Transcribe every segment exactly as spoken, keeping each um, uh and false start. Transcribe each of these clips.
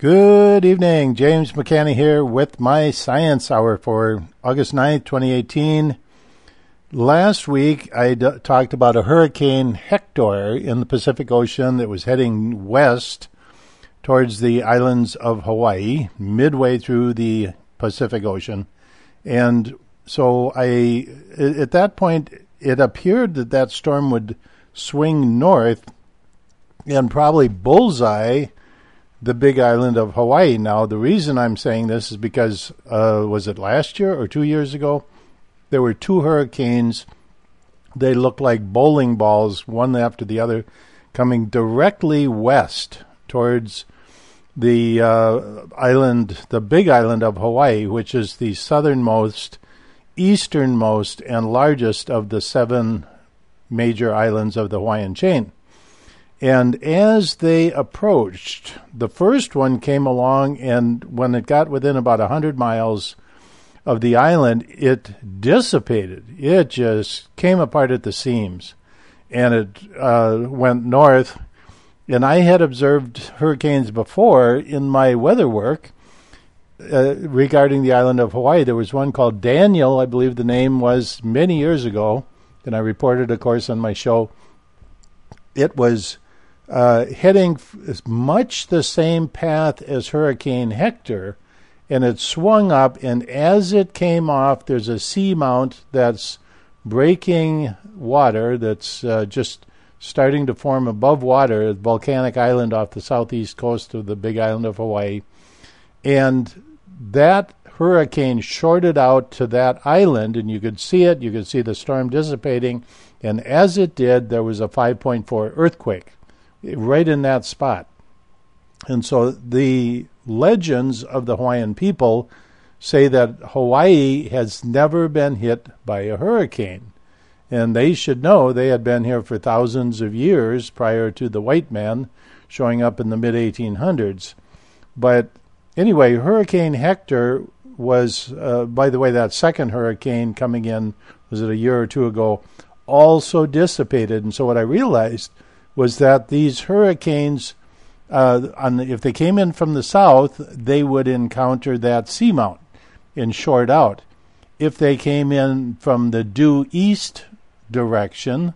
Good evening. James McCanny here with my Science Hour for August ninth, twenty eighteen. Last week, I d- talked about a Hurricane Hector in the Pacific Ocean that was heading west towards the islands of Hawaii, midway through the Pacific Ocean. And so I, at that point, it appeared that that storm would swing north and probably bullseye the big island of Hawaii. Now, the reason I'm saying this is because, uh, was it last year or two years ago? There were two hurricanes. They looked like bowling balls, one after the other, coming directly west towards the uh, island, the big island of Hawaii, which is the southernmost, easternmost, and largest of the seven major islands of the Hawaiian chain. And as they approached, the first one came along, and when it got within about one hundred miles of the island, it dissipated. It just came apart at the seams, and it uh, went north. And I had observed hurricanes before in my weather work uh, regarding the island of Hawaii. There was one called Daniel, I believe the name was, many years ago, and I reported, of course, on my show. It was Uh, heading f- much the same path as Hurricane Hector, and it swung up, and as it came off, there's a seamount that's breaking water, that's uh, just starting to form above water, a volcanic island off the southeast coast of the big island of Hawaii. And that hurricane shorted out to that island, and you could see it, you could see the storm dissipating, and as it did, there was a five point four earthquake right in that spot. And so the legends of the Hawaiian people say that Hawaii has never been hit by a hurricane. And they should know they had been here for thousands of years prior to the white man showing up in the mid eighteen hundreds. But anyway, Hurricane Hector was, uh, by the way, that second hurricane coming in, was it a year or two ago, also dissipated. And so what I realized was that these hurricanes, uh, on the, if they came in from the south, they would encounter that seamount and short out. If they came in from the due east direction,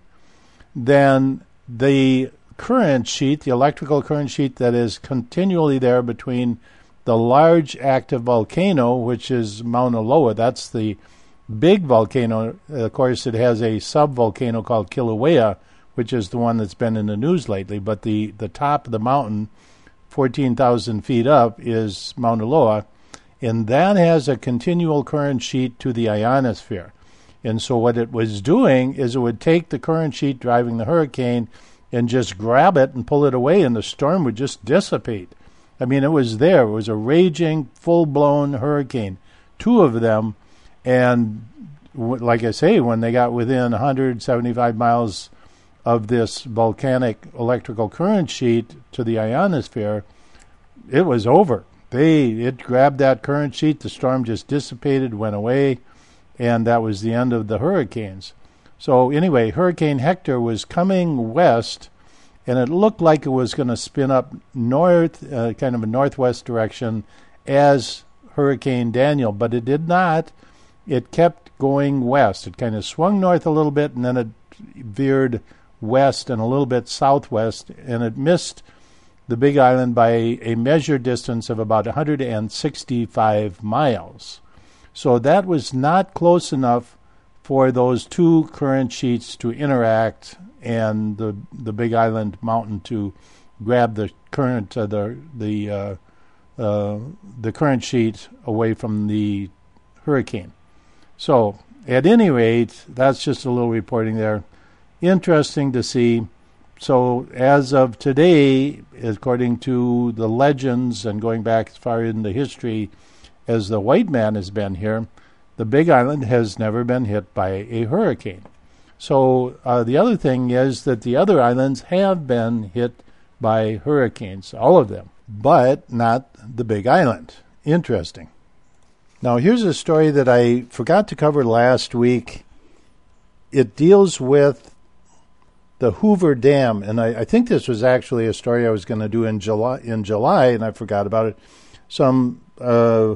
then the current sheet, the electrical current sheet that is continually there between the large active volcano, which is Mauna Loa, that's the big volcano. Of course, it has a sub-volcano called Kilauea, which is the one that's been in the news lately. But the, the top of the mountain, fourteen thousand feet up, is Mauna Loa, and that has a continual current sheet to the ionosphere. And so what it was doing is it would take the current sheet driving the hurricane and just grab it and pull it away, and the storm would just dissipate. I mean, it was there. It was a raging, full-blown hurricane, two of them, and like I say, when they got within one hundred seventy-five miles of this volcanic electrical current sheet to the ionosphere, it was over. They it grabbed that current sheet, the storm just dissipated, went away, and that was the end of the hurricanes. So anyway, Hurricane Hector was coming west, and it looked like it was going to spin up north, uh, kind of a northwest direction, as Hurricane Daniel, but it did not. It kept going west. It kind of swung north a little bit, and then it veered west and a little bit southwest, and it missed the Big Island by a measured distance of about one hundred sixty-five miles. So that was not close enough for those two current sheets to interact and the the Big Island mountain to grab the current uh, the the uh, uh, the current sheet away from the hurricane. So at any rate, that's just a little reporting there. Interesting to see. So as of today, according to the legends and going back as far in the history as the white man has been here, the Big Island has never been hit by a hurricane. So uh, the other thing is that the other islands have been hit by hurricanes, all of them, but not the Big Island. Interesting. Now here's a story that I forgot to cover last week. It deals with the Hoover Dam, and I, I think this was actually a story I was going to do in July, in July, and I forgot about it. Some, uh,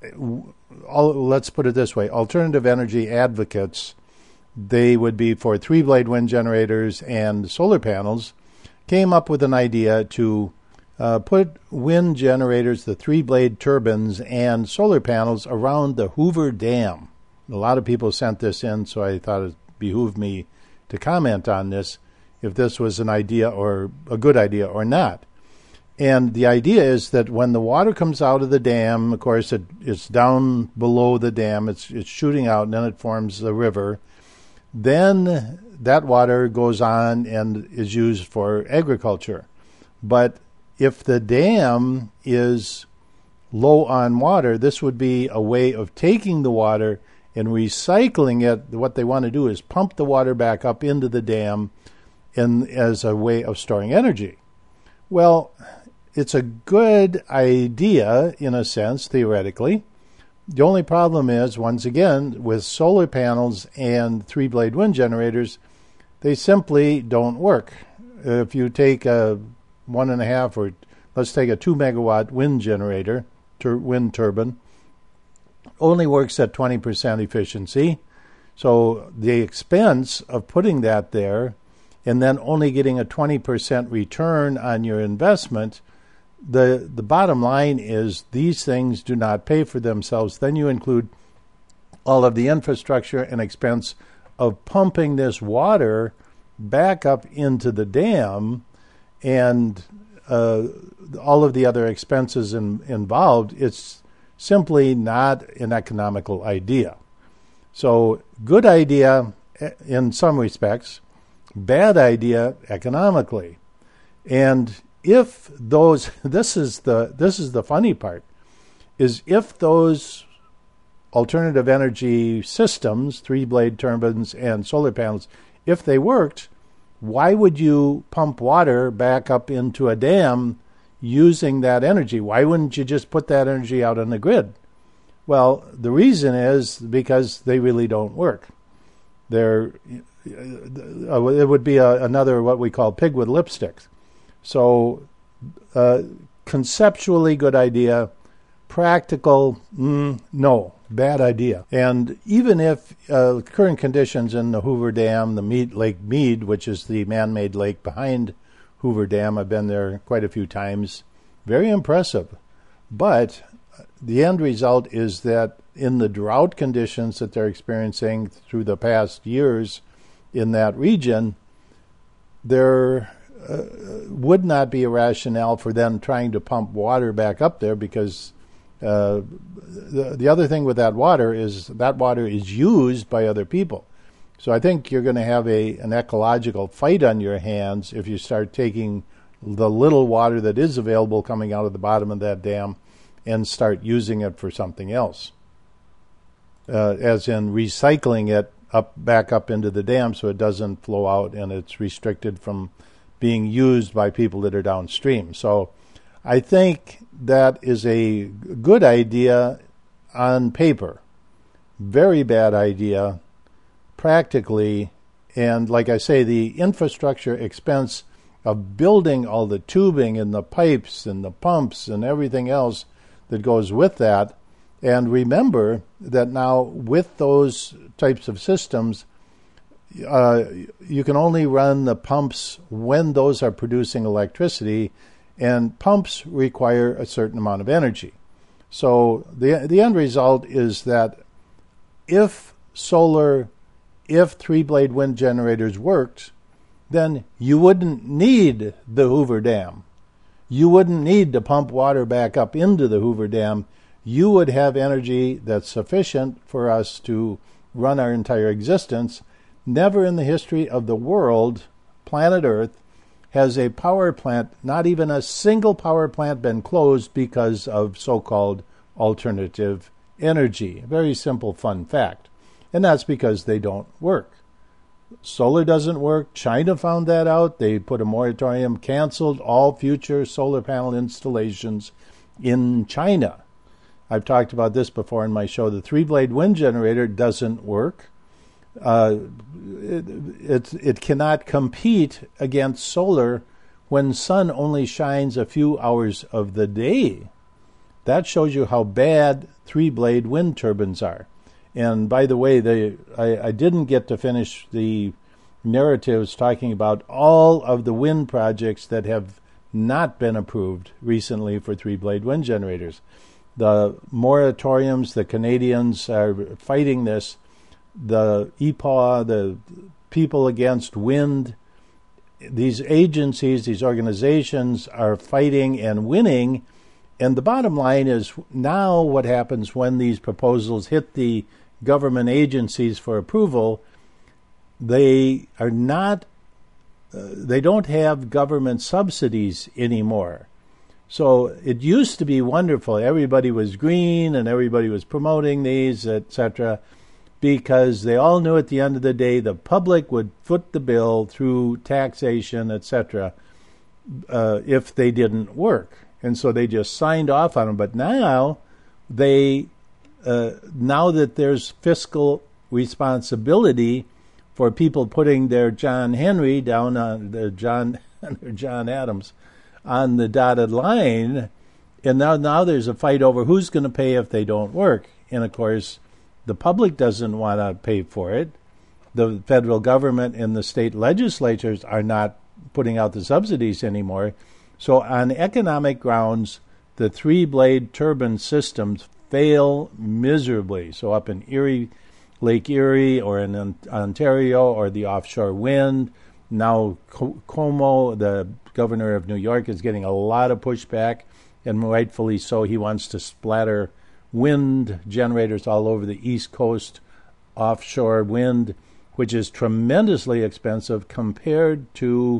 all, let's put it this way, alternative energy advocates, they would be for three-blade wind generators and solar panels, came up with an idea to uh, put wind generators, the three-blade turbines, and solar panels around the Hoover Dam. A lot of people sent this in, so I thought it behooved me to comment on this, if this was an idea or a good idea or not. And the idea is that when the water comes out of the dam, of course, it, it's down below the dam, it's, it's shooting out, and then it forms the river. Then that water goes on and is used for agriculture. But if the dam is low on water, this would be a way of taking the water and recycling it. What they want to do is pump the water back up into the dam in, as a way of storing energy. Well, it's a good idea in a sense, theoretically. The only problem is, once again, with solar panels and three-blade wind generators, they simply don't work. If you take a one and a half, or let's take a two megawatt wind generator, tur- wind turbine, only works at twenty percent efficiency. So the expense of putting that there and then only getting a twenty percent return on your investment, the the bottom line is these things do not pay for themselves. Then you include all of the infrastructure and expense of pumping this water back up into the dam, and uh, all of the other expenses in, involved. It's simply not an economical idea. So good idea in some respects, bad idea economically. And if those, this is the this is the funny part, is if those alternative energy systems, three-blade turbines and solar panels, if they worked, why would you pump water back up into a dam using that energy? Why wouldn't you just put that energy out on the grid? Well, the reason is because they really don't work. They're, it would be a, another what we call pig with lipstick. So uh, conceptually good idea, practical, mm, no, bad idea. And even if uh, current conditions in the Hoover Dam, the Mead, Lake Mead, which is the man-made lake behind Hoover Dam, I've been there quite a few times, very impressive. But the end result is that in the drought conditions that they're experiencing through the past years in that region, there uh, would not be a rationale for them trying to pump water back up there, because uh, the, the other thing with that water is that water is used by other people. So I think you're going to have a an ecological fight on your hands if you start taking the little water that is available coming out of the bottom of that dam and start using it for something else, uh, as in recycling it up back up into the dam so it doesn't flow out and it's restricted from being used by people that are downstream. So I think that is a good idea on paper, very bad idea practically. And like I say, the infrastructure expense of building all the tubing and the pipes and the pumps and everything else that goes with that. And remember that now with those types of systems, uh, you can only run the pumps when those are producing electricity, and pumps require a certain amount of energy. So the the end result is that if solar, if three-blade wind generators worked, then you wouldn't need the Hoover Dam. You wouldn't need to pump water back up into the Hoover Dam. You would have energy that's sufficient for us to run our entire existence. Never in the history of the world, planet Earth, has a power plant, not even a single power plant, been closed because of so-called alternative energy. A very simple, fun fact. And that's because they don't work. Solar doesn't work. China found that out. They put a moratorium, canceled all future solar panel installations in China. I've talked about this before in my show. The three-blade wind generator doesn't work. Uh, it, it, it cannot compete against solar when sun only shines a few hours of the day. That shows you how bad three-blade wind turbines are. And by the way, they, I, I didn't get to finish the narratives talking about all of the wind projects that have not been approved recently for three-blade wind generators. The moratoriums, the Canadians are fighting this. The E P A W, the People Against Wind, these agencies, these organizations are fighting and winning. And the bottom line is now what happens when these proposals hit the government agencies for approval, they are not, uh, they don't have government subsidies anymore. So it used to be wonderful. Everybody was green and everybody was promoting these, et cetera, because they all knew at the end of the day the public would foot the bill through taxation, et cetera, uh, if they didn't work. And so they just signed off on them. But now, they, uh, now that there's fiscal responsibility for people putting their John Henry down on their John, their John Adams on the dotted line, and now now there's a fight over who's going to pay if they don't work. And of course, the public doesn't want to pay for it. The federal government and the state legislatures are not putting out the subsidies anymore. So on economic grounds, the three-blade turbine systems fail miserably. So up in Erie, Lake Erie, or in Ontario, or the offshore wind, now Cuomo, the governor of New York, is getting a lot of pushback, and rightfully so. He wants to splatter wind generators all over the East Coast, offshore wind, which is tremendously expensive compared to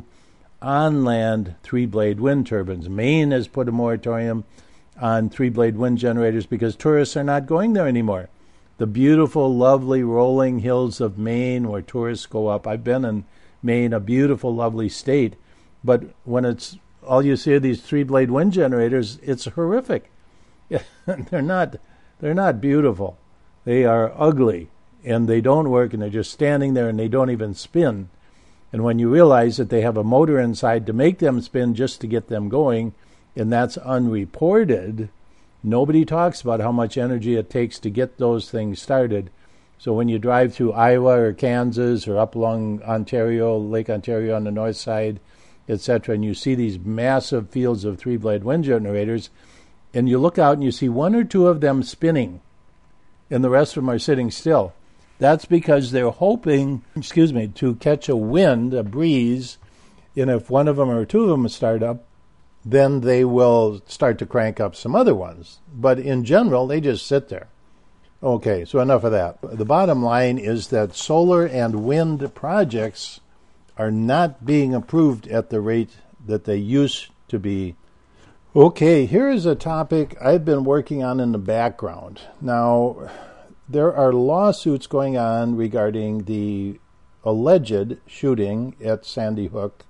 on-land three-blade wind turbines. Maine has put a moratorium on three-blade wind generators because tourists are not going there anymore. The beautiful, lovely rolling hills of Maine where tourists go up. I've been in Maine, a beautiful, lovely state. But when it's all you see are these three-blade wind generators, it's horrific. they're not they're not beautiful. They are ugly, and they don't work, and they're just standing there, and they don't even spin. And when you realize that they have a motor inside to make them spin just to get them going, and that's unreported, nobody talks about how much energy it takes to get those things started. So when you drive through Iowa or Kansas or up along Ontario, Lake Ontario on the north side, et cetera, and you see these massive fields of three-blade wind generators, and you look out and you see one or two of them spinning, and the rest of them are sitting still. That's because they're hoping, excuse me, to catch a wind, a breeze, and if one of them or two of them start up, then they will start to crank up some other ones. But in general, they just sit there. Okay, so enough of that. The bottom line is that solar and wind projects are not being approved at the rate that they used to be. Okay, here is a topic I've been working on in the background. Now, there are lawsuits going on regarding the alleged shooting at Sandy Hook,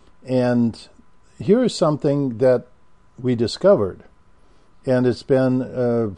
and here is something that we discovered. And it's been, uh,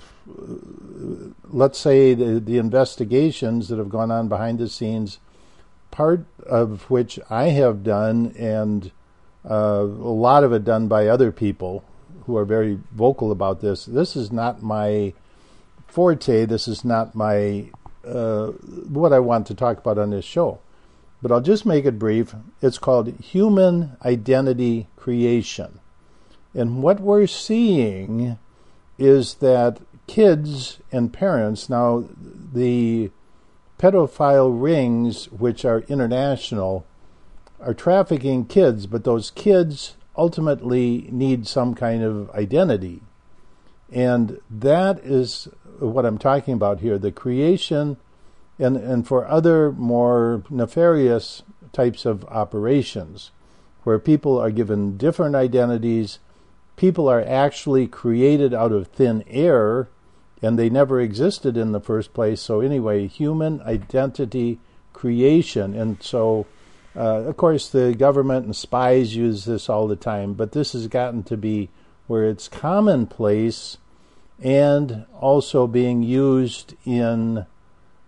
let's say, the, the investigations that have gone on behind the scenes, part of which I have done, and uh, a lot of it done by other people who are very vocal about this. This is not my forte. This is not my uh, what I want to talk about on this show. But I'll just make it brief. It's called human identity creation. And what we're seeing is that kids and parents, now the pedophile rings, which are international, are trafficking kids, but those kids ultimately need some kind of identity. And that is what I'm talking about here, the creation, and, and for other more nefarious types of operations, where people are given different identities. People are actually created out of thin air, and they never existed in the first place. So anyway, human identity creation. And so, uh, of course, the government and spies use this all the time, but this has gotten to be where it's commonplace and also being used in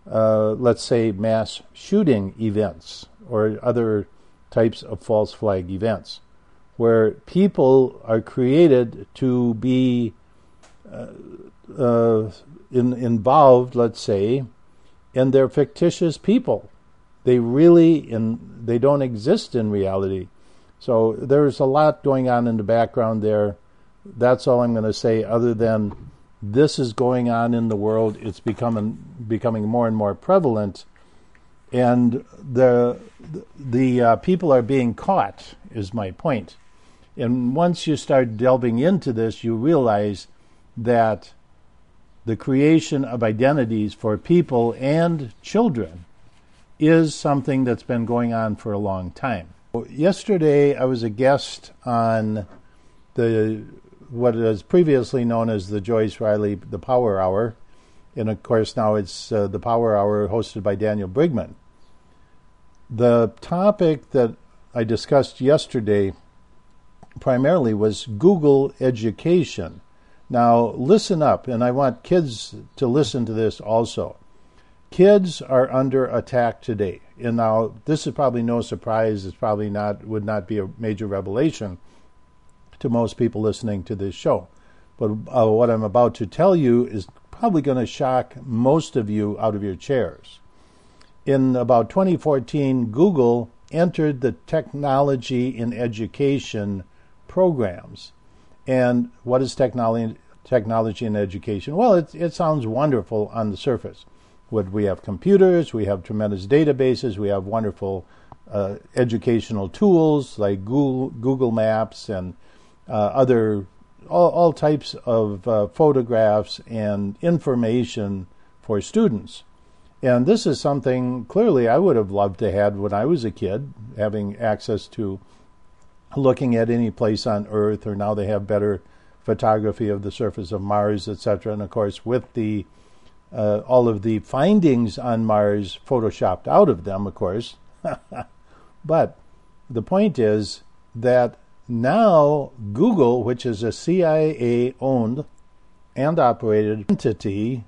uh, let's say, mass shooting events or other types of false flag events, where people are created to be uh, uh, in, involved, let's say, and they're fictitious people. They really, in, they don't exist in reality. So there's a lot going on in the background there. That's all I'm going to say, other than this is going on in the world. It's becoming becoming more and more prevalent, and the the uh, people are being caught, is my point. And once you start delving into this, you realize that the creation of identities for people and children is something that's been going on for a long time. Yesterday, I was a guest on the what is previously known as the Joyce Riley The Power Hour, and of course now it's uh, the Power Hour hosted by Daniel Brigman. The topic that I discussed yesterday primarily was Google education. Now listen up, and I want kids to listen to this also. Kids are under attack today, and now this is probably no surprise. It's probably not would not be a major revelation to most people listening to this show. But uh, what I'm about to tell you is probably going to shock most of you out of your chairs. In about twenty fourteen, Google entered the technology in education programs. And what is technology technology in education? Well, it, it sounds wonderful on the surface. What we have computers, we have tremendous databases, we have wonderful uh, educational tools like Google, Google Maps and uh, other all, all types of uh, photographs and information for students. And this is something clearly I would have loved to have when I was a kid, having access to looking at any place on Earth, or now they have better photography of the surface of Mars, et cetera. And of course, with the uh, all of the findings on Mars photoshopped out of them, of course. But the point is that now Google, which is a C I A-owned and operated entity,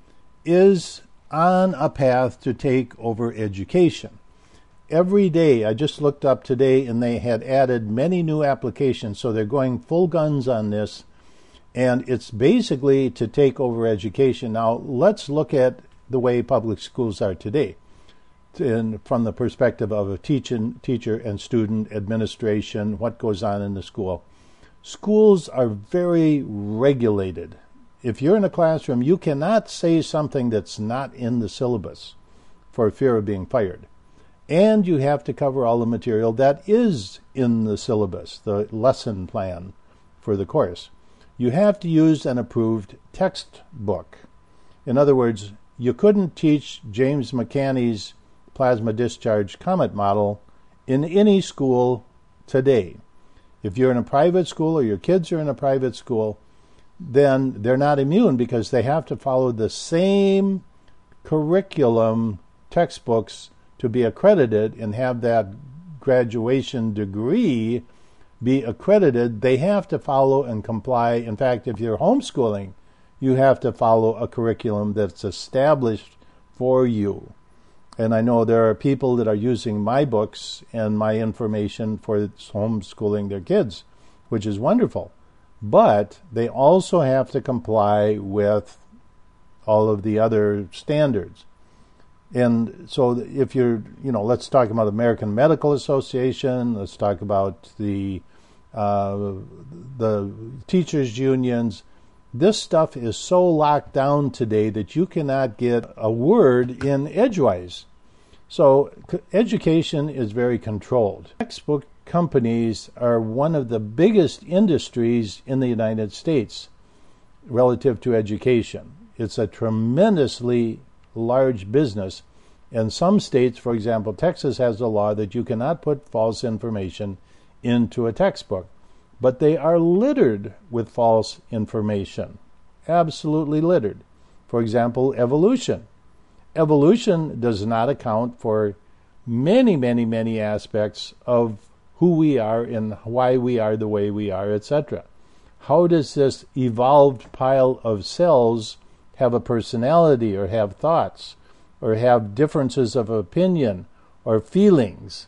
is on a path to take over education. Every day, I just looked up today, and they had added many new applications, so they're going full guns on this, and it's basically to take over education. Now, let's look at the way public schools are today, in, from the perspective of a teacher, teacher and student administration, what goes on in the school. Schools are very regulated. If you're in a classroom, you cannot say something that's not in the syllabus for fear of being fired. And you have to cover all the material that is in the syllabus, the lesson plan for the course. You have to use an approved textbook. In other words, you couldn't teach James McCanney's plasma discharge comet model in any school today. If you're in a private school or your kids are in a private school, then they're not immune because they have to follow the same curriculum textbooks to be accredited and have that graduation degree be accredited. They have to follow and comply. In fact, if you're homeschooling, you have to follow a curriculum that's established for you. And I know there are people that are using my books and my information for homeschooling their kids, which is wonderful. But they also have to comply with all of the other standards. And so if you're, you know, let's talk about American Medical Association, let's talk about the uh, the teachers' unions. This stuff is so locked down today that you cannot get a word in edgewise. So education is very controlled. Textbook companies are one of the biggest industries in the United States relative to education. It's a tremendously large business. In some states, for example, Texas has a law that you cannot put false information into a textbook. But they are littered with false information. Absolutely littered. For example, evolution. Evolution does not account for many, many, many aspects of who we are and why we are the way we are, et cetera. How does this evolved pile of cells have a personality or have thoughts or have differences of opinion or feelings.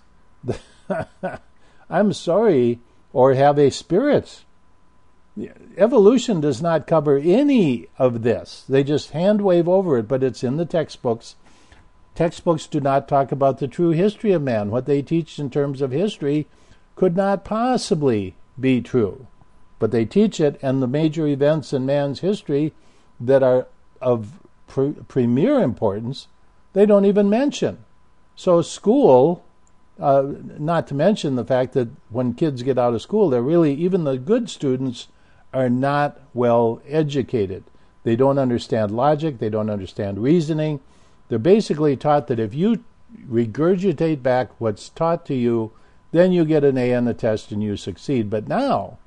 I'm sorry, or have a spirit. Evolution does not cover any of this. They just hand wave over it, but it's in the textbooks. Textbooks do not talk about the true history of man. What they teach in terms of history could not possibly be true. But they teach it, and the major events in man's history that are of pre- premier importance, they don't even mention. So school, uh, not to mention the fact that when kids get out of school, they're really, even the good students are not well educated. They don't understand logic, they don't understand reasoning. They're basically taught that if you regurgitate back what's taught to you, then you get an A on the test and you succeed. But now,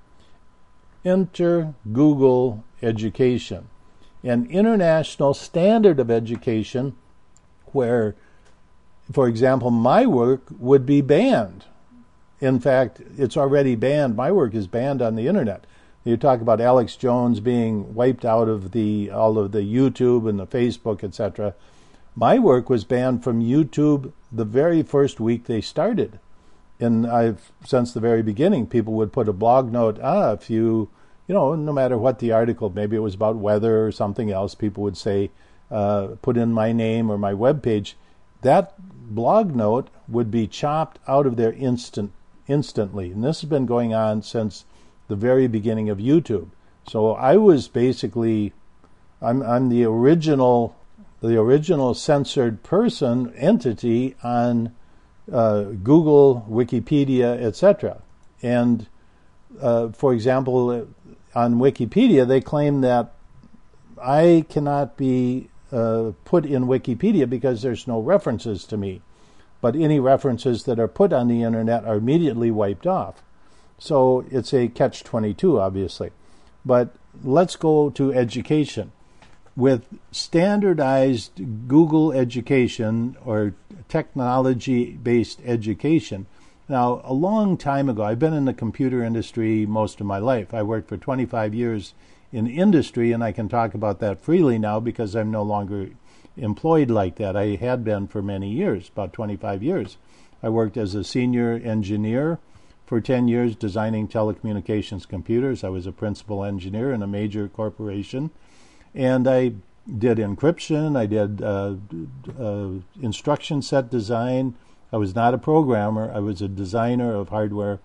enter Google Education, an international standard of education where, for example, my work would be banned. In fact, it's already banned. My work is banned on the internet. You talk about Alex Jones being wiped out of the all of the YouTube and the Facebook, et cetera. My work was banned from YouTube the very first week they started. And I've, since the very beginning, people would put a blog note, ah, if you, you know, no matter what the article, maybe it was about weather or something else, people would say, uh, put in my name or my webpage. That blog note would be chopped out of there instant, instantly. And this has been going on since the very beginning of YouTube. So I was basically, I'm, I'm the original, the original censored person, entity on uh, Google, Wikipedia, et cetera. And uh, for example, on Wikipedia, they claim that I cannot be uh, put in Wikipedia because there's no references to me. But any references that are put on the internet are immediately wiped off. So it's a catch twenty-two, obviously. But let's go to education. With standardized Google education or technology-based education, now, a long time ago, I've been in the computer industry most of my life. I worked for twenty-five years in industry, and I can talk about that freely now because I'm no longer employed like that. I had been for many years, about twenty-five years. I worked as a senior engineer for ten years designing telecommunications computers. I was a principal engineer in a major corporation. And I did encryption. I did uh, uh, instruction set design. I was not a programmer. I was a designer of hardware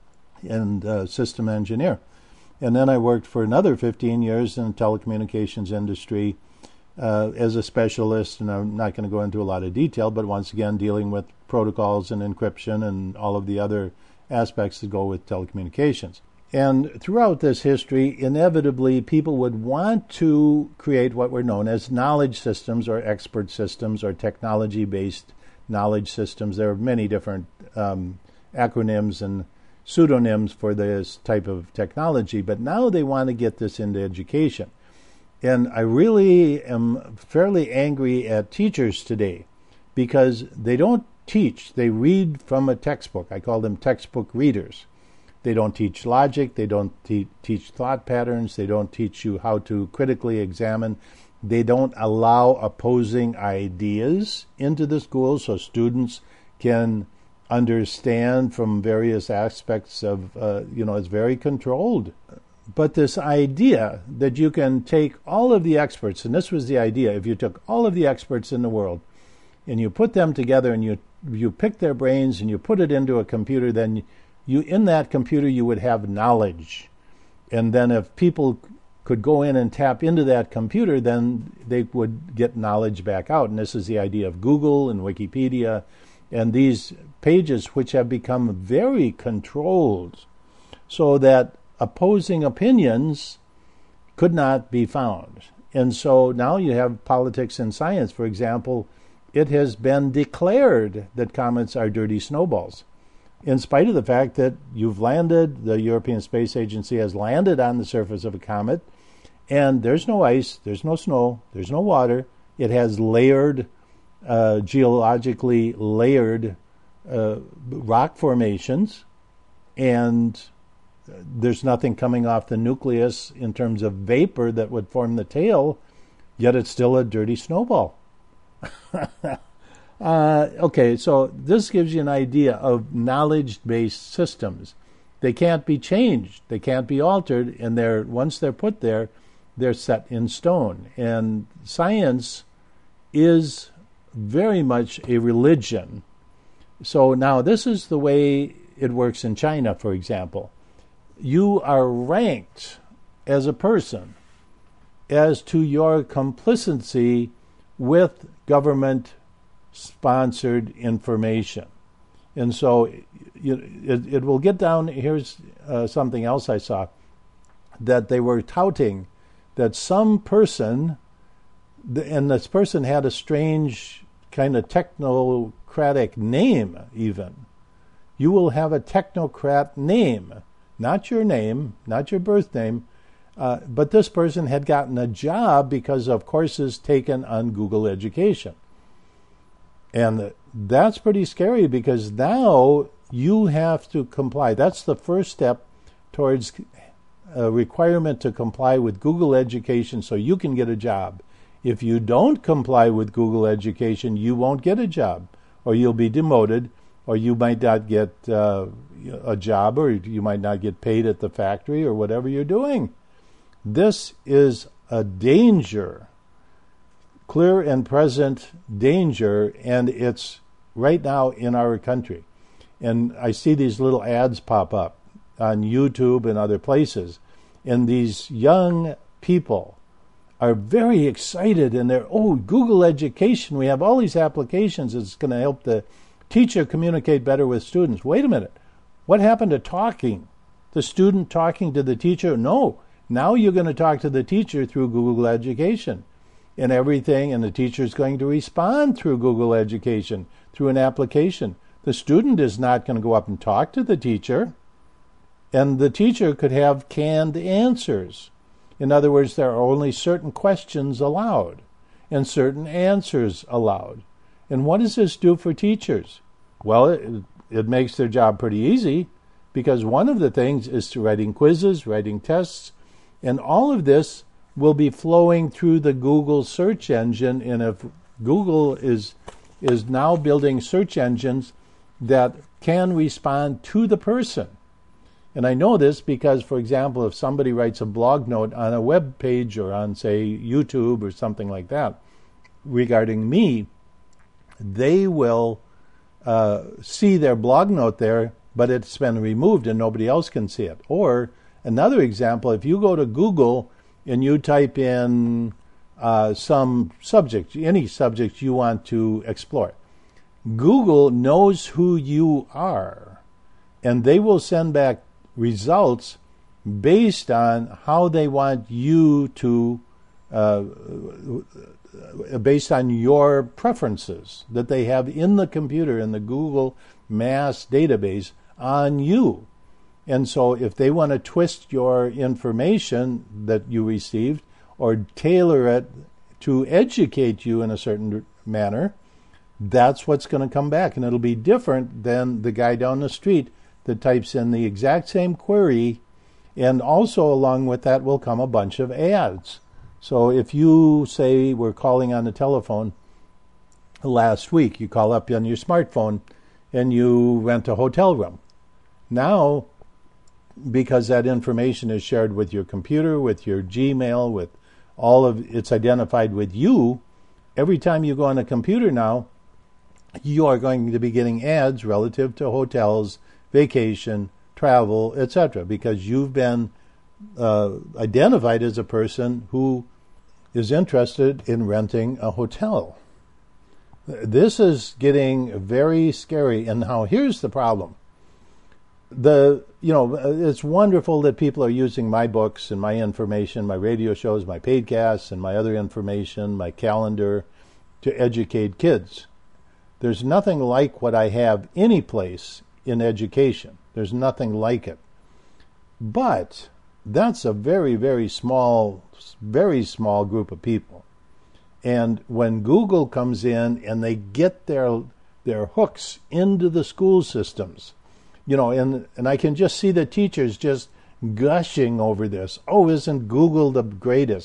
and uh, system engineer. And then I worked for another fifteen years in the telecommunications industry uh, as a specialist. And I'm not going to go into a lot of detail, but once again, dealing with protocols and encryption and all of the other aspects that go with telecommunications. And throughout this history, inevitably, people would want to create what were known as knowledge systems or expert systems or technology-based knowledge systems. There are many different um, acronyms and pseudonyms for this type of technology, but now they want to get this into education. And I really am fairly angry at teachers today because they don't teach. They read from a textbook. I call them textbook readers. They don't teach logic. They don't te- teach thought patterns. They don't teach you how to critically examine. They don't allow opposing ideas into the school so students can understand from various aspects of, uh, you know, it's very controlled. But this idea that you can take all of the experts, and this was the idea, if you took all of the experts in the world and you put them together and you you pick their brains and you put it into a computer, then you in that computer you would have knowledge. And then if people could go in and tap into that computer, then they would get knowledge back out. And this is the idea of Google and Wikipedia and these pages which have become very controlled so that opposing opinions could not be found. And so now you have politics and science. For example, it has been declared that comets are dirty snowballs, in spite of the fact that you've landed, the European Space Agency has landed on the surface of a comet, and there's no ice, there's no snow, there's no water. It has layered, uh, geologically layered uh, rock formations, and there's nothing coming off the nucleus in terms of vapor that would form the tail, yet it's still a dirty snowball. uh, okay, so this gives you an idea of knowledge-based systems. They can't be changed. They can't be altered, and they're once they're put there, they're set in stone. And science is very much a religion. So now this is the way it works in China, for example. You are ranked as a person as to your complicity with government-sponsored information. And so you, it, it will get down, here's uh, something else I saw, that they were touting that some person, and this person had a strange kind of technocratic name even. You will have a technocrat name, not your name, not your birth name, uh, but this person had gotten a job because of courses taken on Google Education. And that's pretty scary because now you have to comply. That's the first step towards a requirement to comply with Google Education so you can get a job. If you don't comply with Google Education, you won't get a job, or you'll be demoted, or you might not get uh, a job, or you might not get paid at the factory, or whatever you're doing. This is a danger, clear and present danger, and it's right now in our country. And I see these little ads pop up on YouTube and other places, and these young people are very excited, and they're, oh, Google Education, we have all these applications, it's going to help the teacher communicate better with students. Wait a minute, what happened to talking? The student talking to the teacher? No, now you're going to talk to the teacher through Google Education and everything, and the teacher is going to respond through Google Education, through an application. The student is not going to go up and talk to the teacher, and the teacher could have canned answers. In other words, there are only certain questions allowed and certain answers allowed. And what does this do for teachers? Well, it, it makes their job pretty easy, because one of the things is to writing quizzes, writing tests, and all of this will be flowing through the Google search engine. And if Google is is now building search engines that can respond to the person. And I know this because, for example, if somebody writes a blog note on a web page or on, say, YouTube or something like that regarding me, they will uh, see their blog note there, but it's been removed and nobody else can see it. Or another example, if you go to Google and you type in uh, some subject, any subject you want to explore, Google knows who you are, and they will send back results based on how they want you to, uh, based on your preferences that they have in the computer, in the Google Mass database on you. And so if they want to twist your information that you received or tailor it to educate you in a certain manner, that's what's going to come back. And it'll be different than the guy down the street that types in the exact same query, and also along with that will come a bunch of ads. So if you say we're calling on the telephone last week, you call up on your smartphone and you rent a hotel room. Now, because that information is shared with your computer, with your Gmail, with all of it's identified with you, every time you go on a computer now, you are going to be getting ads relative to hotels, vacation, travel, et cetera, because you've been uh, identified as a person who is interested in renting a hotel. This is getting very scary. And now here's the problem. The you know it's wonderful that people are using my books and my information, my radio shows, my podcasts, and my other information, my calendar, to educate kids. There's nothing like what I have any place in education. There's nothing like it. But that's a very, very small, very small group of people. And when Google comes in and they get their their hooks into the school systems, you know, and, and I can just see the teachers just gushing over this. Oh, isn't Google the greatest?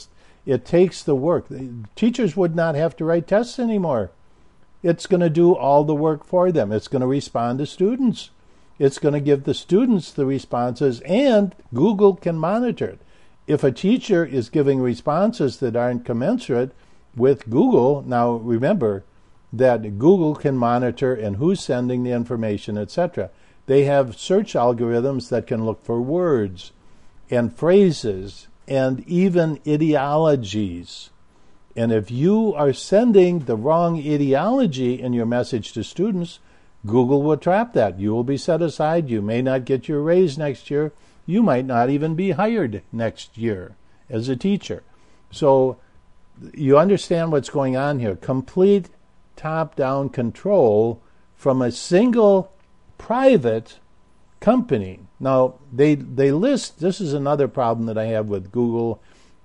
It takes the work. Teachers would not have to write tests anymore. It's going to do all the work for them. It's going to respond to students. It's going to give the students the responses, and Google can monitor it. If a teacher is giving responses that aren't commensurate with Google, now remember that Google can monitor and who's sending the information, et cetera. They have search algorithms that can look for words and phrases and even ideologies. And if you are sending the wrong ideology in your message to students, Google will trap that. You will be set aside. You may not get your raise next year. You might not even be hired next year as a teacher. So you understand what's going on here. Complete top-down control from a single private company. Now, they they list, this is another problem that I have with Google,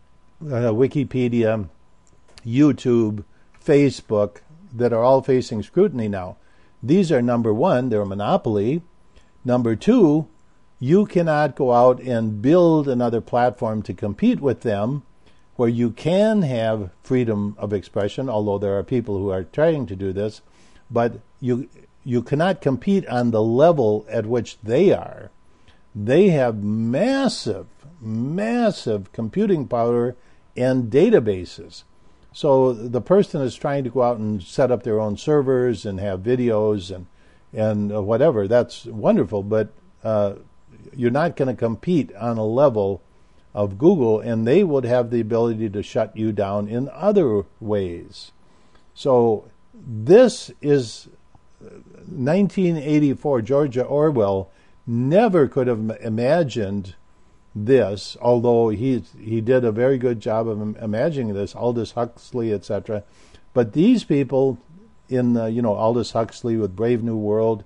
uh, Wikipedia, YouTube, Facebook, that are all facing scrutiny now. These are, number one, they're a monopoly. Number two, you cannot go out and build another platform to compete with them where you can have freedom of expression, although there are people who are trying to do this, but you you cannot compete on the level at which they are. They have massive, massive computing power and databases. So the person is trying to go out and set up their own servers and have videos and and whatever. That's wonderful, but uh, you're not going to compete on a level of Google, and they would have the ability to shut you down in other ways. So this is nineteen eighty-four. George Orwell never could have imagined this, although he he did a very good job of imagining this, Aldous Huxley, et cetera. But these people in, uh, you know, Aldous Huxley with Brave New World,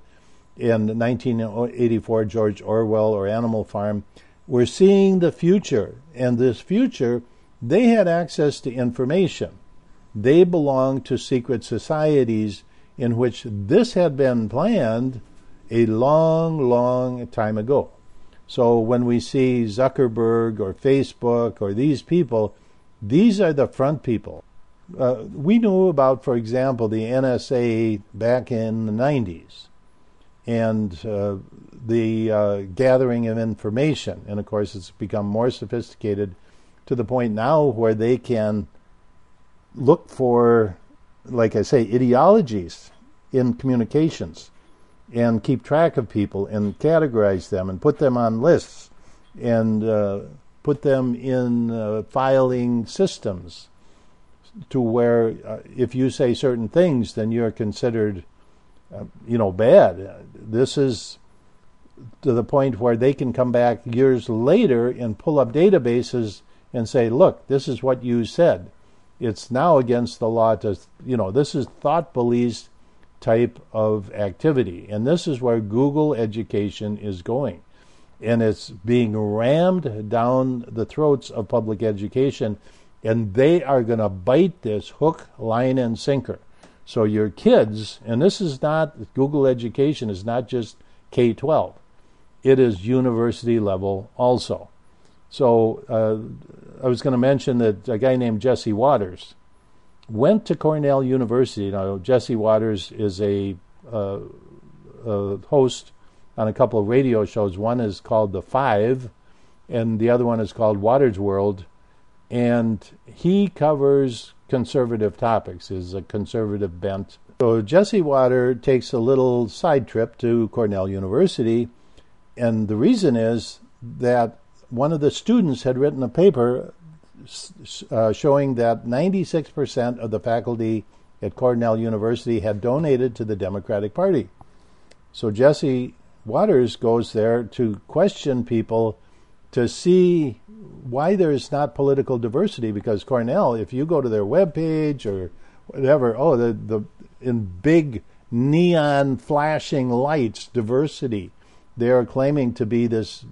in nineteen eighty-four, George Orwell or Animal Farm, were seeing the future. And this future, they had access to information. They belonged to secret societies in which this had been planned a long, long time ago. So when we see Zuckerberg or Facebook or these people, these are the front people. Uh, we knew about, for example, the N S A back in the nineties and uh, the uh, gathering of information. And, of course, it's become more sophisticated to the point now where they can look for, like I say, ideologies in communications and keep track of people and categorize them and put them on lists and uh, put them in uh, filing systems to where uh, if you say certain things, then you're considered, uh, you know, bad. This is to the point where they can come back years later and pull up databases and say, look, this is what you said. It's now against the law to, you know, this is thought police type of activity. And this is where Google education is going. And it's being rammed down the throats of public education, and they are going to bite this hook, line, and sinker. So your kids, and this is not, Google education is not just K twelve. It is university level also. So uh, I was going to mention that a guy named Jesse Waters went to Cornell University. Now, Jesse Waters is a, uh, a host on a couple of radio shows. One is called The Five, and the other one is called Waters World. And he covers conservative topics, is a conservative bent. So Jesse Waters takes a little side trip to Cornell University, and the reason is that one of the students had written a paper uh, showing that ninety-six percent of the faculty at Cornell University had donated to the Democratic Party. So Jesse Waters goes there to question people to see why there is not political diversity, because Cornell, if you go to their webpage or whatever, oh, the, the in big neon flashing lights, diversity. They are claiming to be this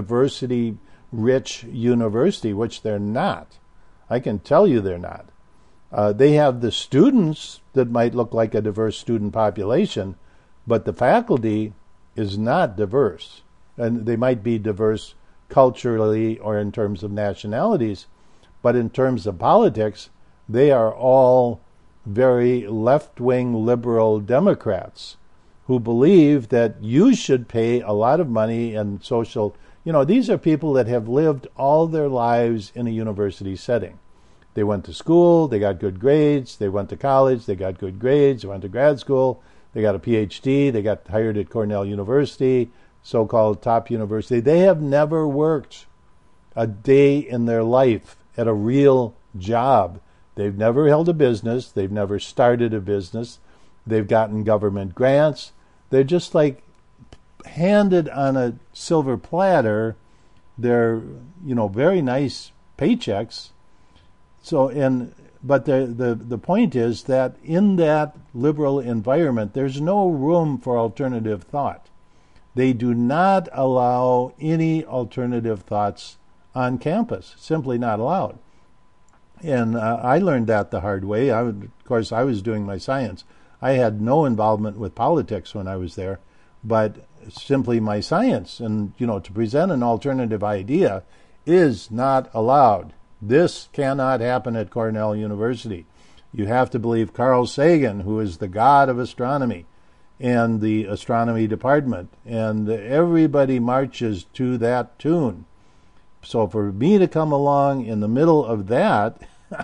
diversity-rich university, which they're not. I can tell you they're not. Uh, they have the students that might look like a diverse student population, but the faculty is not diverse. And they might be diverse culturally or in terms of nationalities, But in terms of politics, they are all very left-wing liberal Democrats who believe that you should pay a lot of money in social... You know, these are people that have lived all their lives in a university setting. They went to school, they got good grades, they went to college, they got good grades, they went to grad school, they got a P H D, they got hired at Cornell University, so-called top university. They have never worked a day in their life at a real job. They've never held a business. They've never started a business. They've gotten government grants. They're just like handed on a silver platter. They're, you know, very nice paychecks. So, and but the, the, the point is that in that liberal environment, there's no room for alternative thought. They do not allow any alternative thoughts on campus. Simply not allowed. And uh, I learned that the hard way. I would, of course, I was doing my science. I had no involvement with politics when I was there, but simply my science. And, you know, to present an alternative idea is not allowed. This cannot happen at Cornell University. You have to believe Carl Sagan, who is the god of astronomy, and the astronomy department. And everybody marches to that tune. So for me to come along in the middle of that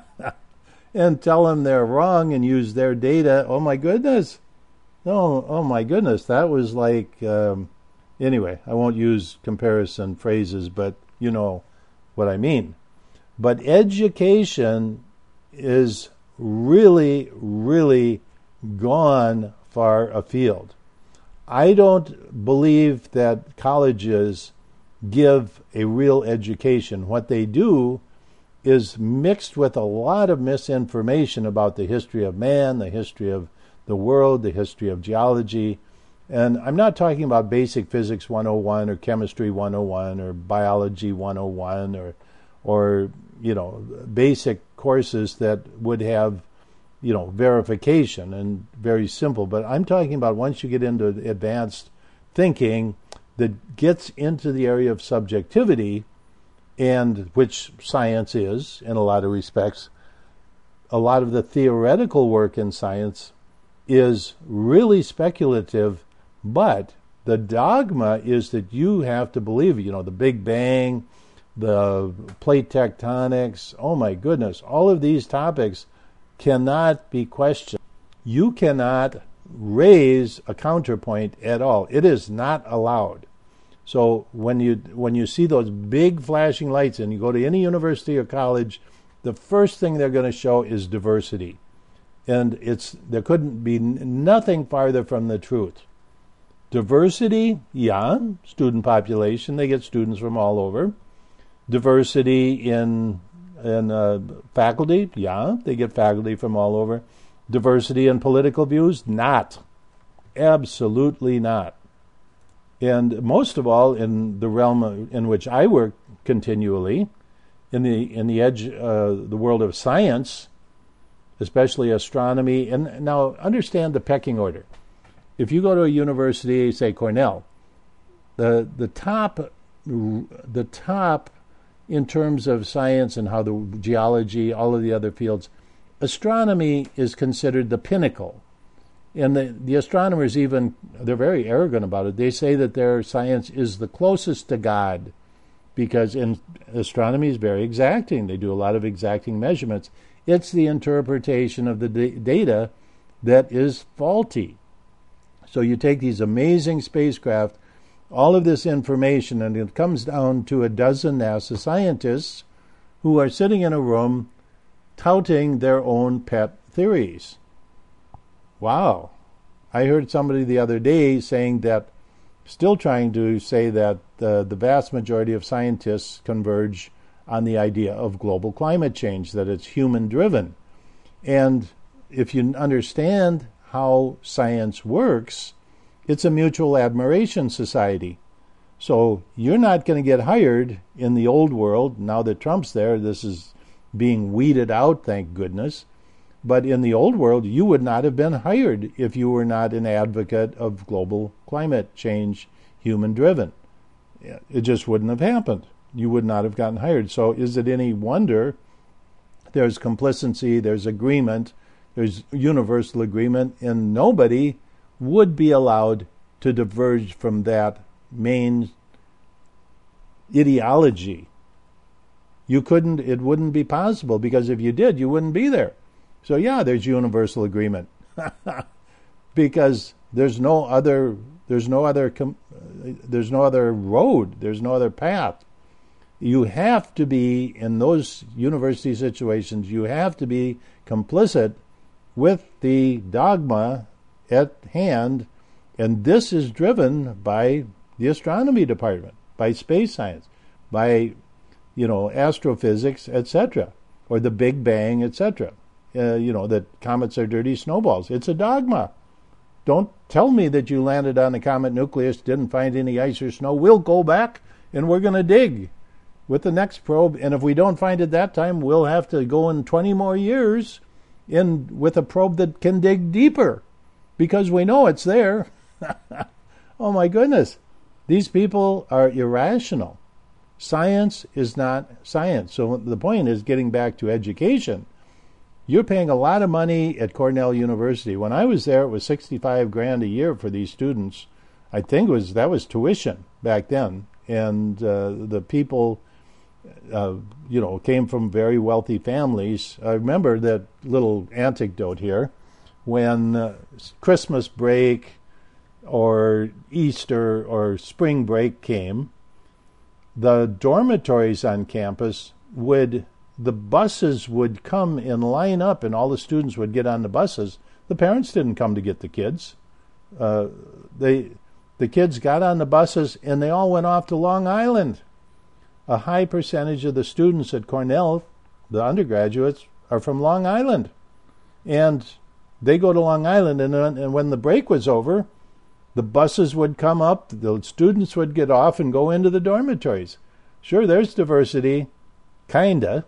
and tell them they're wrong and use their data, oh my goodness. No, oh my goodness. That was like, um, anyway, I won't use comparison phrases, but you know what I mean. But education is really, really gone far afield. I don't believe that colleges give a real education. What they do is mixed with a lot of misinformation about the history of man, the history of the world, the history of geology. And I'm not talking about basic physics one oh one or chemistry one oh one or biology one oh one or, or you know, basic courses that would have, you know, verification and very simple. But I'm talking about once you get into advanced thinking that gets into the area of subjectivity, and which science is in a lot of respects. A lot of the theoretical work in science is really speculative, but the dogma is that you have to believe, you know, the Big Bang, the plate tectonics, oh my goodness, all of these topics cannot be questioned. You cannot raise a counterpoint at all. It is not allowed. So when you when you see those big flashing lights and you go to any university or college, the first thing they're going to show is diversity. And it's there couldn't be nothing farther from the truth. Diversity, yeah, student population, they get students from all over. Diversity in in uh, faculty, yeah, they get faculty from all over. Diversity in political views, not. Absolutely not. And most of all, in the realm in which I work continually, in the in the edge, uh, the world of science, especially astronomy. And now understand the pecking order. If you go to a university, say Cornell, the the top the top in terms of science and how the geology, all of the other fields, astronomy is considered the pinnacle. And the, the astronomers even, they're very arrogant about it. They say that their science is the closest to God because in astronomy is very exacting. They do a lot of exacting measurements. It's the interpretation of the d- data that is faulty. So you take these amazing spacecraft, all of this information, and it comes down to a dozen NASA scientists who are sitting in a room touting their own pet theories. Wow. I heard somebody the other day saying that, still trying to say that uh, the vast majority of scientists converge on the idea of global climate change, that it's human-driven. And if you understand how science works, it's a mutual admiration society. So you're not going to get hired in the old world. Now that Trump's there, this is being weeded out, thank goodness. But in the old world, you would not have been hired if you were not an advocate of global climate change, human-driven. It just wouldn't have happened. You would not have gotten hired. So is it any wonder there's complacency, there's agreement, there's universal agreement, and nobody would be allowed to diverge from that main ideology. You couldn't, it wouldn't be possible, because if you did, you wouldn't be there. So yeah, there's universal agreement. Because there's no other there's no other com- there's no other road, there's no other path. You have to be, in those university situations, you have to be complicit with the dogma at hand, and this is driven by the astronomy department, by space science, by, you know, astrophysics, et cetera, or the Big Bang, et cetera. Uh, you know, that comets are dirty snowballs. It's a dogma. Don't tell me that you landed on the comet nucleus, didn't find any ice or snow. We'll go back and we're going to dig with the next probe. And if we don't find it that time, we'll have to go in twenty more years in with a probe that can dig deeper, because we know it's there. Oh my goodness. These people are irrational. Science is not science. So the point is, getting back to education, you're paying a lot of money at Cornell University. When I was there, it was sixty-five grand a year for these students. I think it was that was tuition back then, and uh, the people, uh, you know, came from very wealthy families. I remember that little anecdote here, when uh, Christmas break or Easter or spring break came, the dormitories on campus would. The buses would come and line up, and all the students would get on the buses. The parents didn't come to get the kids. Uh, they, the kids got on the buses, and they all went off to Long Island. A high percentage of the students at Cornell, the undergraduates, are from Long Island. And they go to Long Island, and, and when the break was over, the buses would come up, the students would get off and go into the dormitories. Sure, there's diversity, kinda.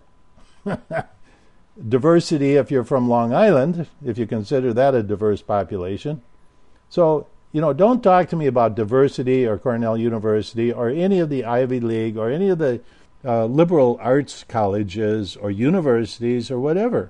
Diversity if you're from Long Island, if you consider that a diverse population. So, you know, don't talk to me about diversity or Cornell University or any of the Ivy League or any of the uh, liberal arts colleges or universities or whatever.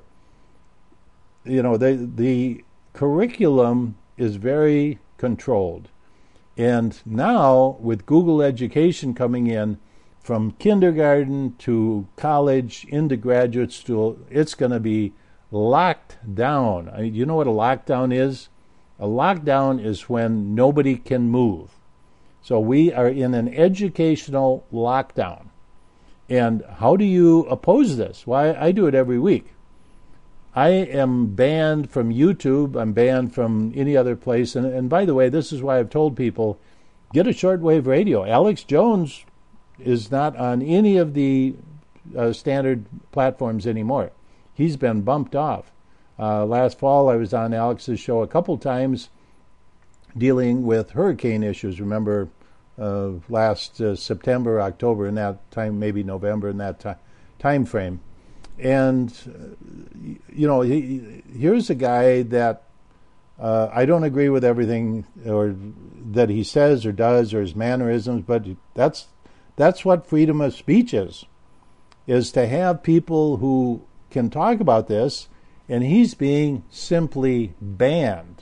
You know, the the curriculum is very controlled. And now, with Google Education coming in, from kindergarten to college into graduate school, it's going to be locked down. I mean, you know what a lockdown is? A lockdown is when nobody can move. So we are in an educational lockdown. And how do you oppose this? Why, I do it every week. I am banned from YouTube. I'm banned from any other place. And, and by the way, this is why I've told people, get a shortwave radio. Alex Jones is not on any of the uh, standard platforms anymore. He's been bumped off. Uh, last fall, I was on Alex's show a couple times dealing with hurricane issues. Remember, uh, last uh, September, October, in that time, maybe November, in that ti- time frame. And, uh, you know, he, here's a guy that uh, I don't agree with everything or that he says or does or his mannerisms, but that's That's what freedom of speech is, is to have people who can talk about this, and he's being simply banned.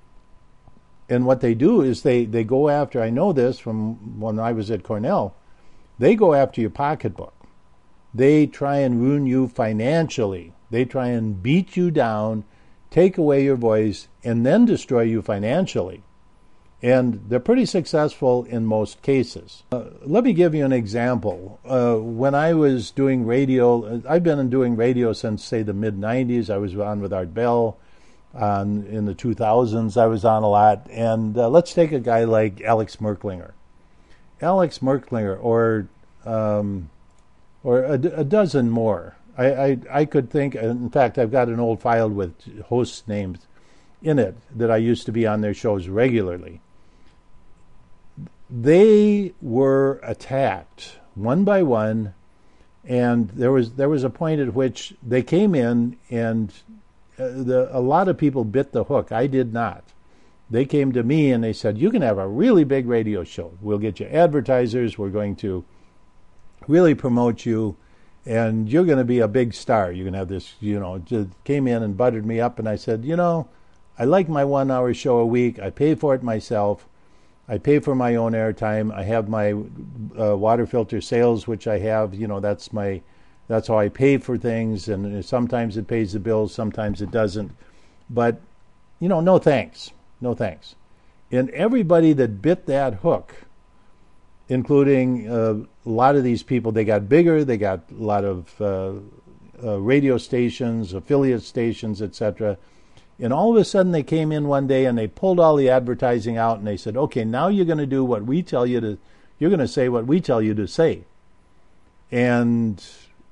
And what they do is they, they go after, I know this from when I was at Cornell, they go after your pocketbook. They try and ruin you financially. They try and beat you down, take away your voice, and then destroy you financially. And they're pretty successful in most cases. Uh, let me give you an example. Uh, when I was doing radio, I've been doing radio since, say, the mid nineties. I was on with Art Bell. Um, in the two thousands, I was on a lot. And uh, let's take a guy like Alex Merklinger. Alex Merklinger, or um, or a, a dozen more. I, I, I could think, in fact, I've got an old file with hosts' names in it that I used to be on their shows regularly. They were attacked one by one, and there was there was a point at which they came in, and uh, the, a lot of people bit the hook. I did not. They came to me and they said, "You can have a really big radio show. We'll get you advertisers. We're going to really promote you." and you're going to be a big star. You're going to have this, you know, just came in and buttered me up, and I said, you know, I like my one-hour show a week. I pay for it myself. I pay for my own airtime. I have my uh, water filter sales, which I have. You know, that's my, that's how I pay for things. And sometimes it pays the bills, sometimes it doesn't. But, you know, no thanks, no thanks. And everybody that bit that hook, including uh, a lot of these people, they got bigger. They got a lot of uh, uh, radio stations, affiliate stations, et cetera. And all of a sudden they came in one day and they pulled all the advertising out and they said, okay, now you're going to do what we tell you to, you're going to say what we tell you to say. And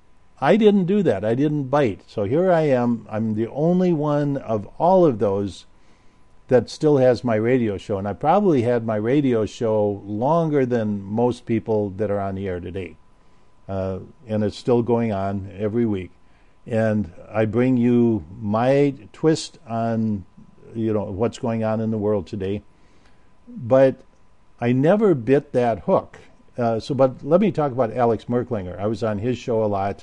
I didn't do that. I didn't bite. So here I am. I'm the only one of all of those that still has my radio show. And I probably had my radio show longer than most people that are on the air today. Uh, and it's still going on every week. And I bring you my twist on, you know, what's going on in the world today. But I never bit that hook. Uh, so, but let me talk about Alex Merklinger. I was on his show a lot,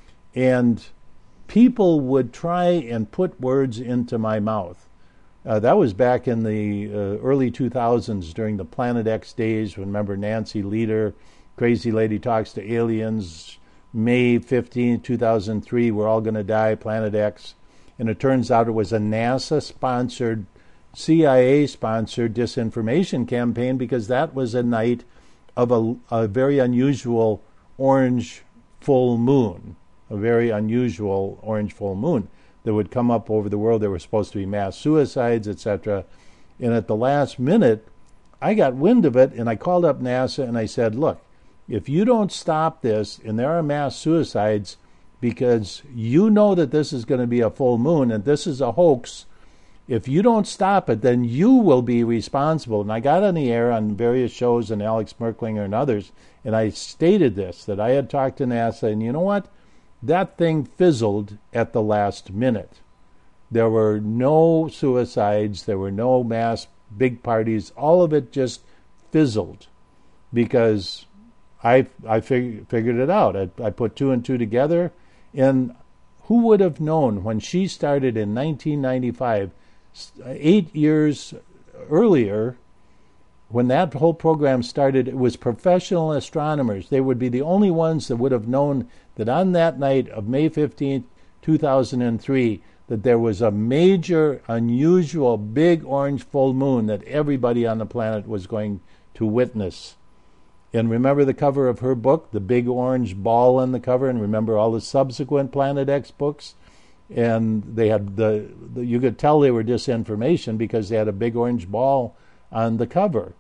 and people would try and put words into my mouth. Uh, that was back in the uh, early two thousands during the Planet X days. Remember Nancy Lieder, Crazy Lady Talks to Aliens, May fifteenth, two thousand three, We're All Gonna Die, Planet X. And it turns out it was a NASA-sponsored, C I A-sponsored disinformation campaign, because that was a night of a, a very unusual orange full moon, a very unusual orange full moon that would come up over the world. There were supposed to be mass suicides, et cetera. And at the last minute, I got wind of it, and I called up NASA and I said, look, if you don't stop this, and there are mass suicides because you know that this is going to be a full moon and this is a hoax, if you don't stop it, then you will be responsible. And I got on the air on various shows, and Alex Merklinger and others, and I stated this, that I had talked to NASA, and you know what? That thing fizzled at the last minute. There were no suicides. There were no mass big parties. All of it just fizzled because I I fig- figured it out. I, I put two and two together, and who would have known when she started in nineteen ninety-five, eight years earlier, when that whole program started, it was professional astronomers. They would be the only ones that would have known that on that night of May fifteenth, two thousand three, that there was a major, unusual, big orange full moon that everybody on the planet was going to witness. And remember the cover of her book, the big orange ball on the cover, and remember all the subsequent Planet X books? And they had the, the you could tell they were disinformation because they had a big orange ball on the cover.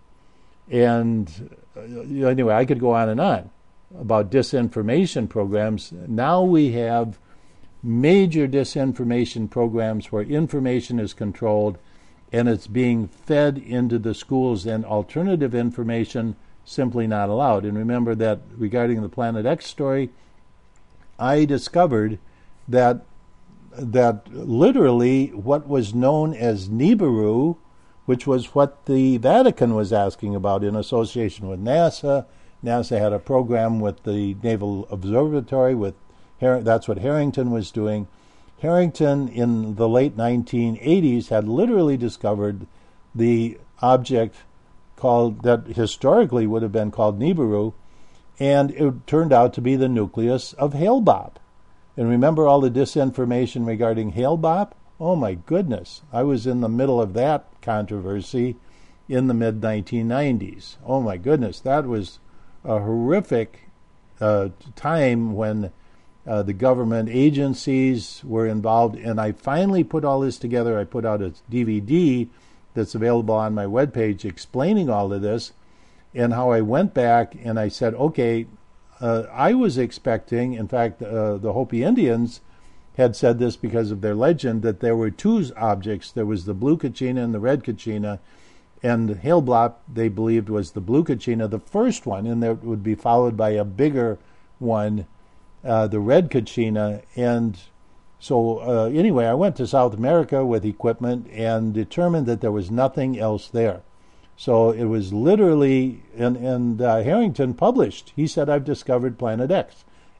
And uh, anyway, I could go on and on about disinformation programs. Now we have major disinformation programs where information is controlled and it's being fed into the schools, and alternative information simply not allowed. And remember that regarding the Planet X story, I discovered that that literally what was known as Nibiru, which was what the Vatican was asking about in association with NASA. NASA had a program with the Naval Observatory. With Har- that's what Harrington was doing. Harrington in the late nineteen eighties had literally discovered the object called, that historically would have been called Nibiru, and it turned out to be the nucleus of Hale-Bopp. And remember all the disinformation regarding Hale-Bopp? Oh my goodness, I was in the middle of that controversy in the mid nineteen nineties. Oh my goodness, that was a horrific uh, time when uh, the government agencies were involved, and I finally put all this together. I put out a D V D that's available on my webpage explaining all of this and how I went back and I said, okay, uh, I was expecting, in fact, uh, the Hopi Indians had said this because of their legend, that there were two objects. There was the blue Kachina and the red Kachina, and Hale-Bopp, they believed, was the blue Kachina, the first one, and there would be followed by a bigger one, uh, the red Kachina. And so uh, anyway, I went to South America with equipment and determined that there was nothing else there. So it was literally, and, and uh, Harrington published, he said, I've discovered Planet X.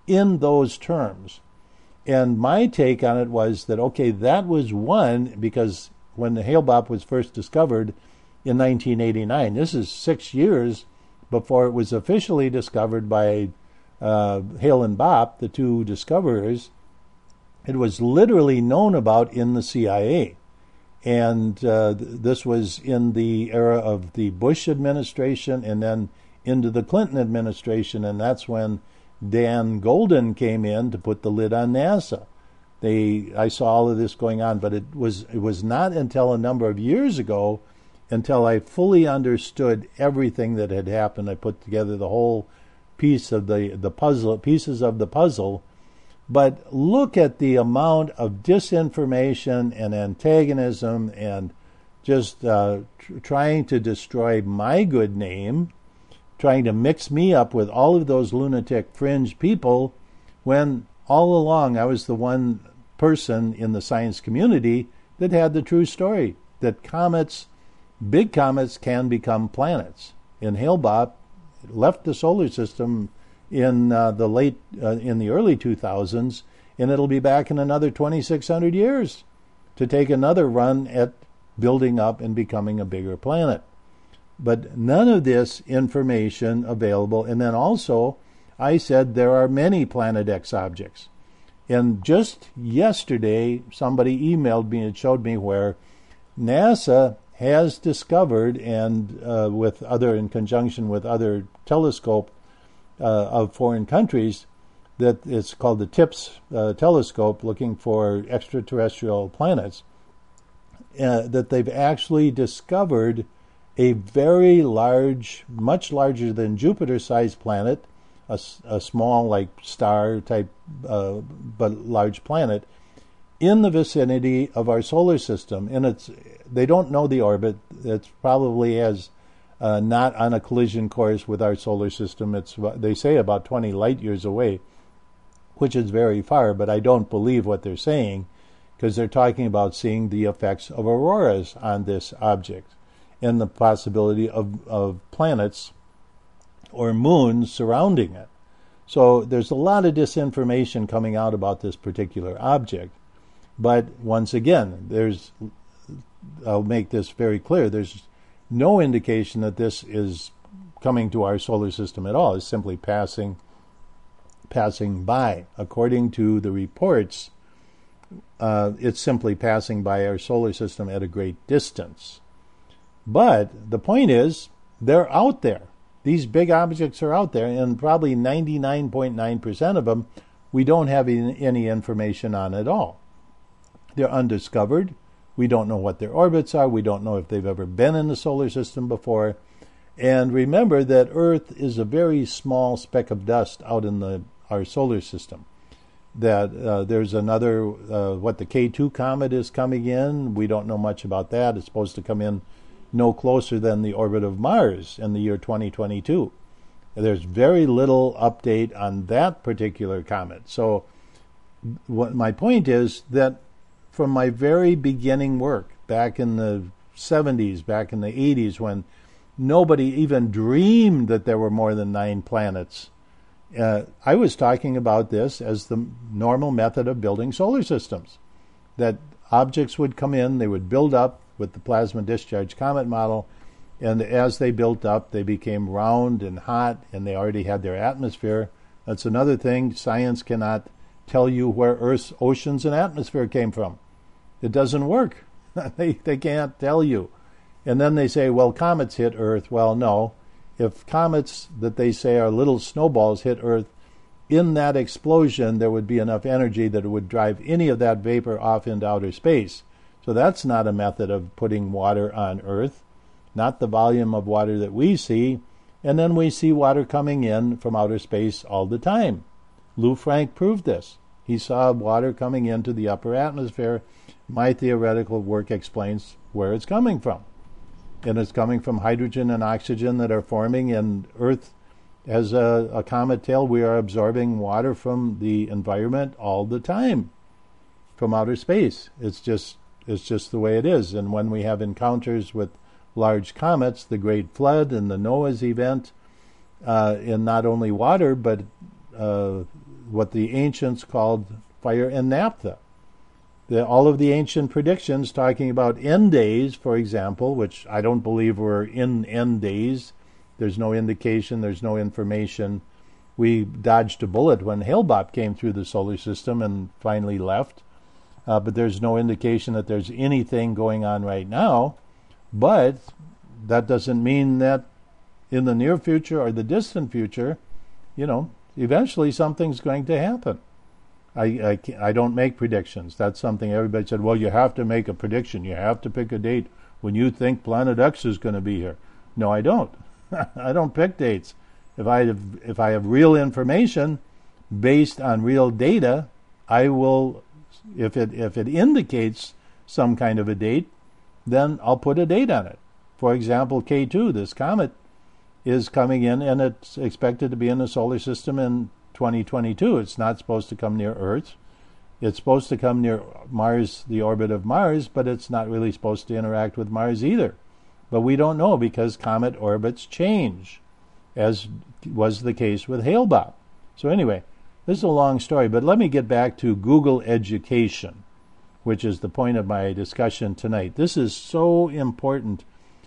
in those terms. And my take on it was that, okay, that was one, because when the Hale-Bopp was first discovered in nineteen eighty-nine, this is six years before it was officially discovered by uh, Hale and Bopp, the two discoverers. It was literally known about in the C I A. And uh, th- this was in the era of the Bush administration and then into the Clinton administration, and that's when Dan Golden came in to put the lid on NASA. They, I saw all of this going on, but it was it was not until a number of years ago until I fully understood everything that had happened. I put together the whole piece of the, the puzzle, pieces of the puzzle. But look at the amount of disinformation and antagonism and just uh, tr- trying to destroy my good name, trying to mix me up with all of those lunatic fringe people, when all along I was the one person in the science community that had the true story, that comets, big comets, can become planets. And Hale-Bopp left the solar system in uh, the late, uh, in the early two thousands, and it'll be back in another twenty-six hundred years to take another run at building up and becoming a bigger planet. But none of this information available. And then also, I said there are many Planet X objects. And just yesterday, somebody emailed me and showed me where NASA has discovered, and uh, with other, in conjunction with other telescope uh, of foreign countries, that it's called the TIPS uh, telescope, looking for extraterrestrial planets, uh, that they've actually discovered a very large, much larger than Jupiter-sized planet, a, a small, like star type, uh, but large planet, in the vicinity of our solar system. And it's, they don't know the orbit. It's probably has uh, not on a collision course with our solar system. It's, they say, about twenty light years away, which is very far, but I don't believe what they're saying, because they're talking about seeing the effects of auroras on this object and the possibility of, of planets or moons surrounding it. So there's a lot of disinformation coming out about this particular object. But once again, there's, I'll make this very clear, there's no indication that this is coming to our solar system at all. It's simply passing passing by. According to the reports, uh, it's simply passing by our solar system at a great distance. But the point is, they're out there. These big objects are out there, and probably ninety-nine point nine percent of them we don't have any information on at all. They're undiscovered. We don't know what their orbits are. We don't know if they've ever been in the solar system before. And remember that Earth is a very small speck of dust out in the our solar system. That uh, there's another, uh, what the K two comet is coming in. We don't know much about that. It's supposed to come in no closer than the orbit of Mars in the year twenty twenty-two. There's very little update on that particular comet. So what my point is that from my very beginning work, back in the seventies, back in the eighties, when nobody even dreamed that there were more than nine planets, uh, I was talking about this as the normal method of building solar systems. That objects would come in, they would build up with the plasma discharge comet model, and as they built up, they became round and hot, and they already had their atmosphere. That's another thing. Science cannot tell you where Earth's oceans and atmosphere came from. It doesn't work. they they can't tell you. And then they say, well, comets hit Earth. Well, no. If comets that they say are little snowballs hit Earth, in that explosion there would be enough energy that it would drive any of that vapor off into outer space. So that's not a method of putting water on Earth, not the volume of water that we see. And then we see water coming in from outer space all the time. Lou Frank proved this. He saw water coming into the upper atmosphere. My theoretical work explains where it's coming from. And it's coming from hydrogen and oxygen that are forming, and Earth, as a, a comet tail, we are absorbing water from the environment all the time, from outer space. It's just it's just the way it is. And when we have encounters with large comets, the Great Flood and the Noah's event, uh, in not only water, but uh, what the ancients called fire and naphtha. The, all of the ancient predictions talking about end days, for example, which I don't believe we're in end days. There's no indication, there's no information. We dodged a bullet when Hale-Bopp came through the solar system and finally left. Uh, but there's no indication that there's anything going on right now. But that doesn't mean that in the near future or the distant future, you know, eventually something's going to happen. I, I, I don't make predictions. That's something everybody said, well, you have to make a prediction. You have to pick a date when you think Planet X is going to be here. No, I don't. I don't pick dates. If I have, if I have real information based on real data, I will, if it if it indicates some kind of a date, then I'll put a date on it. For example, K two, this comet, is coming in, and it's expected to be in the solar system in twenty twenty-two. It's not supposed to come near Earth. It's supposed to come near Mars, the orbit of Mars, but it's not really supposed to interact with Mars either. But we don't know because comet orbits change, as was the case with Hale-Bopp. So anyway, this is a long story, but let me get back to Google Education, which is the point of my discussion tonight. This is so important.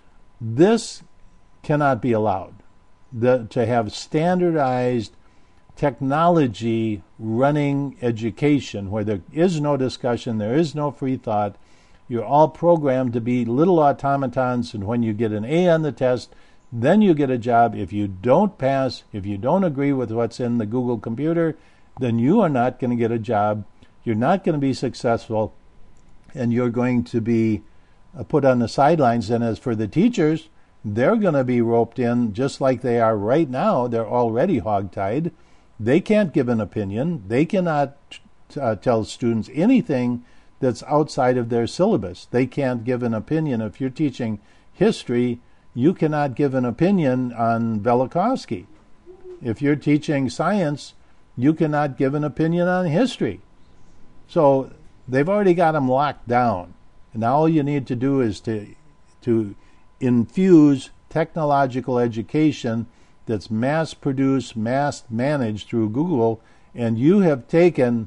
This cannot be allowed, the, to have standardized technology running education where there is no discussion, there is no free thought. You're all programmed to be little automatons, and when you get an A on the test, then you get a job. If you don't pass, if you don't agree with what's in the Google computer, then you are not going to get a job. You're not going to be successful, and you're going to be uh, put on the sidelines. And as for the teachers, they're going to be roped in just like they are right now. They're already hogtied. They can't give an opinion. They cannot uh, tell students anything that's outside of their syllabus. They can't give an opinion. If you're teaching history, you cannot give an opinion on Velikovsky. If you're teaching science, you cannot give an opinion on history. So they've already got them locked down. Now all you need to do is to to infuse technological education that's mass-produced, mass-managed through Google, and you have taken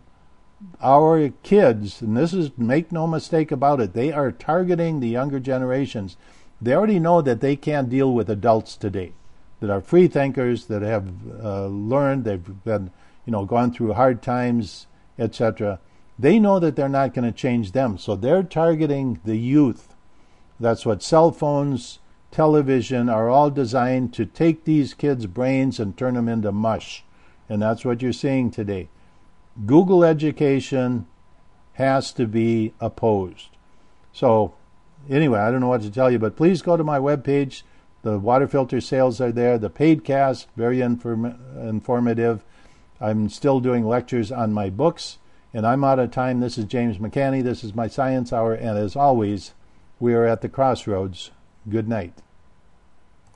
our kids, and this is, make no mistake about it, they are targeting the younger generations. They already know that they can't deal with adults today, that are free thinkers, that have uh, learned, they've been, you know, gone through hard times, et cetera. They know that they're not going to change them, so they're targeting the youth. That's what cell phones, television are all designed to take these kids' brains and turn them into mush. And that's what you're seeing today. Google education has to be opposed. So anyway, I don't know what to tell you, but please go to my webpage. The water filter sales are there. The paid cast, very inform- informative. I'm still doing lectures on my books, and I'm out of time. This is James McCanney. This is my Science Hour, and as always, we are at the crossroads. Good night.